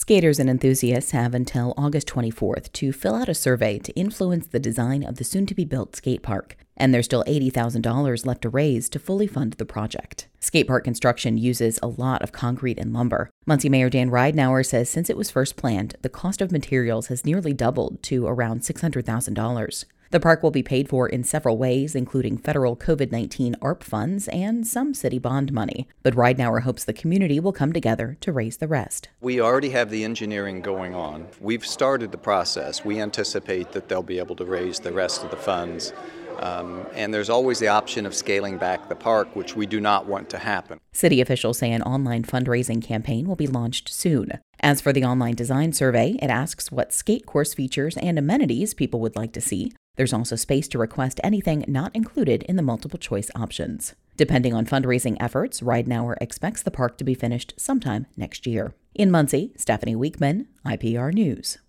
Skaters and enthusiasts have until August 24th to fill out a survey to influence the design of the soon-to-be-built skate park, and there's still $80,000 left to raise to fully fund the project. Skate park construction uses a lot of concrete and lumber. Muncie Mayor Dan Ridenour says since it was first planned, the cost of materials has nearly doubled to around $600,000. The park will be paid for in several ways, including federal COVID-19 ARP funds and some city bond money. But Ridenour hopes the community will come together to raise the rest. We already have the engineering going on. We've started the process. We anticipate that they'll be able to raise the rest of the funds. And there's always the option of scaling back the park, which we do not want to happen. City officials say an online fundraising campaign will be launched soon. As for the online design survey, it asks what skate course features and amenities people would like to see. There's also space to request anything not included in the multiple choice options. Depending on fundraising efforts, Ridenour expects the park to be finished sometime next year. In Muncie, Stephanie Weekman, IPR News.